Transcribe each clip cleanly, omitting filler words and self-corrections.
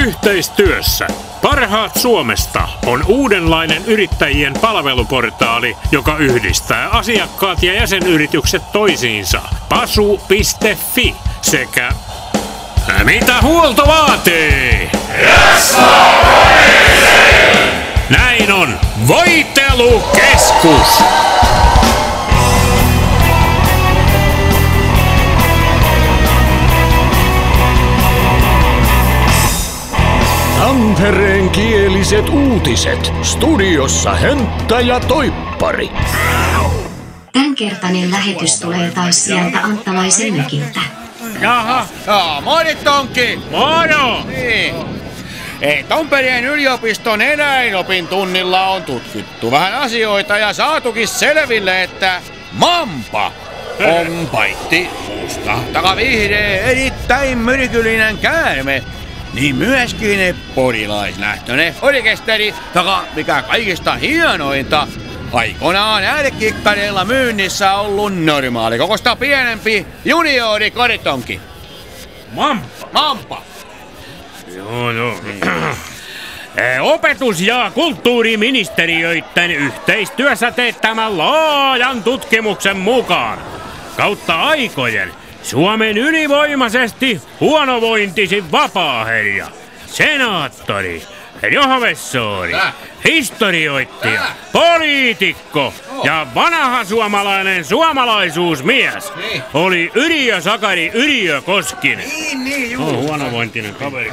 Yhteistyössä Parhaat Suomesta on uudenlainen yrittäjien palveluportaali, joka yhdistää asiakkaat ja jäsenyritykset toisiinsa. Pasu.fi sekä mitä huolto vaatii? Näin on Voitelukeskus! Tampereen kieliset uutiset. Studiossa Hentta ja Toippari. Tämänkertainen lähetys tulee taas sieltä Anttalaisen mökiltä. Jaha. Moi Tonkki. Moro! Niin. Tampereen yliopiston eläinopin tunnilla on tutkittu vähän asioita ja saatukin selville, että mampa on paitti musta takavihreä erittäin myrkyllinen käärme. Niin myöskin porilaislähtöinen orkesteri, mikä kaikista hienointa, aikoinaan äärekikkareilla myynnissä ollut normaali kokosta pienempi juniori koritonki. Mampa. Joo. Opetus- ja kulttuuriministeriöiden yhteistyössä teettämän laajan tutkimuksen mukaan kautta aikojen Suomen ylivoimaisesti huonovointisin vapaaherja, senaattori, professori, historioitsija, poliitikko ja vanha suomalainen suomalaisuusmies oli Yrjö Sakari Yrjö Koskinen. Niin, huonovointinen kaveri.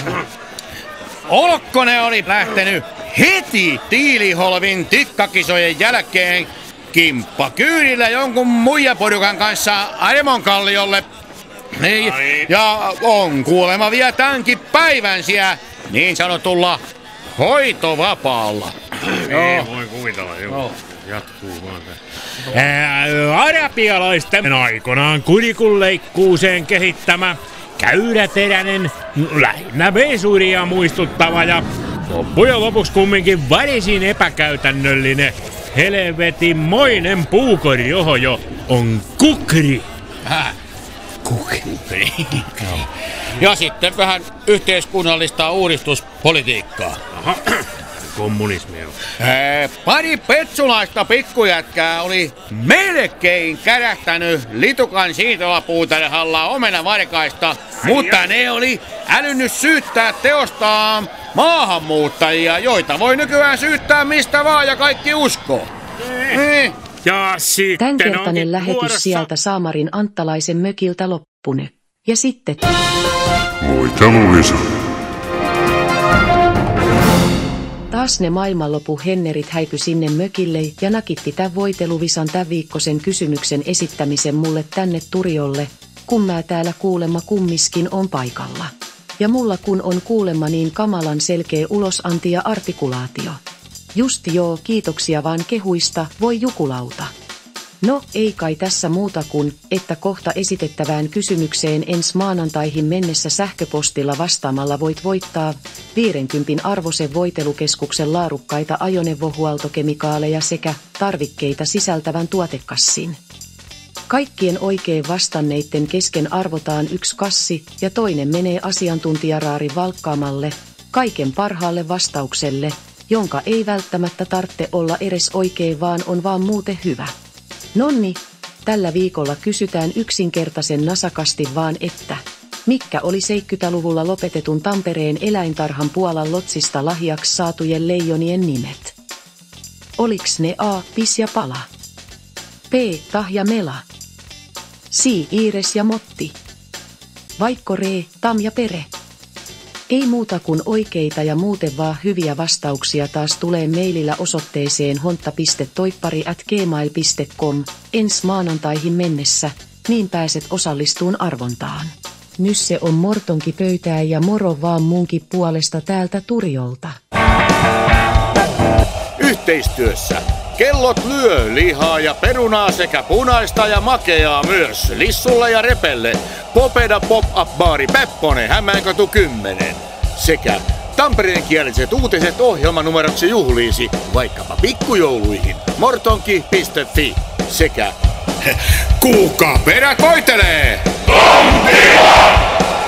Olkkonen oli lähtenyt heti Tiiliholvin tikkakisojen jälkeen kimppakyydillä jonkun muijaporukan kanssa Armonkalliolle. Niin, ja on kuulemma vielä tämänkin päivän siellä niin sanotulla hoitovapaalla. Ei voi kuvitella, joo. Jatkuu vaan se. Arabialaisten aikoinaan kurikunleikkuuseen kehittämä käydäteräinen, lähinnä vesuria muistuttava ja loppujen lopuksi kumminkin varisin epäkäytännöllinen helvetinmoinen puukorjohojo on kukri. Kukri. Ja sitten vähän yhteiskunnallista uudistuspolitiikkaa. Aha. Kommunismia. Pari petsulaista pikkujätkää oli melkein kärähtänyt litukan siitolapuutarhalla omenavarkaista, mutta ne oli älynnyt syyttää teostaan maahanmuuttajia, joita voi nykyään syyttää mistä vaan ja kaikki uskoo. Ja sitten tämänkertainen lähetys sieltä Saamarin Anttalaisen mökiltä loppune. Ja sitten Voiteluvisa. Taas ne maailmanlopu hennerit häipy sinne mökille ja nakitti tän voiteluvisan tän viikkosen kysymyksen esittämisen mulle tänne turiolle, kun mä täällä kuulemma kummiskin on paikalla. Ja mulla kun on kuulemma niin kamalan selkeä ulosanti ja artikulaatio. Just joo, kiitoksia vaan kehuista, voi jukulauta. No, ei kai tässä muuta kuin, että kohta esitettävään kysymykseen ensi maanantaihin mennessä sähköpostilla vastaamalla voit voittaa 50 arvoisen voitelukeskuksen laadukkaita ajoneuvohuoltokemikaaleja sekä tarvikkeita sisältävän tuotekassin. Kaikkien oikein vastanneitten kesken arvotaan yksi kassi ja toinen menee asiantuntijaraari valkkaamalle, kaiken parhaalle vastaukselle, jonka ei välttämättä tarvitse olla edes oikein vaan on vaan muuten hyvä. Nonni, tällä viikolla kysytään yksinkertaisen nasakasti vaan, että mitkä oli 70-luvulla lopetetun Tampereen eläintarhan Puolan lotsista lahjaksi saatujen leijonien nimet? Oliks ne A. Pis ja Pala? B. Tah ja Mela? C. Iires ja Motti? Vaikko Ree, Tam ja Pere? Ei muuta kuin oikeita ja muuten vaan hyviä vastauksia taas tulee maililla osoitteeseen hontta.toippari@gmail.com ensi maanantaihin mennessä, niin pääset osallistuun arvontaan. Nyt se on Mortonki pöytää ja moro vaan munkin puolesta täältä Turiolta. Yhteistyössä kellot lyö lihaa ja perunaa sekä punaista ja makeaa myös Lissulle ja Repelle. Popeda Pop-Up Baari Pepponen, Hämeenkatu 10. Sekä Tampereen kieliset uutiset ohjelmanumeroksi juhliisi vaikkapa pikkujouluihin. Mortonki.fi sekä Kuka perä koitelee! Tontila!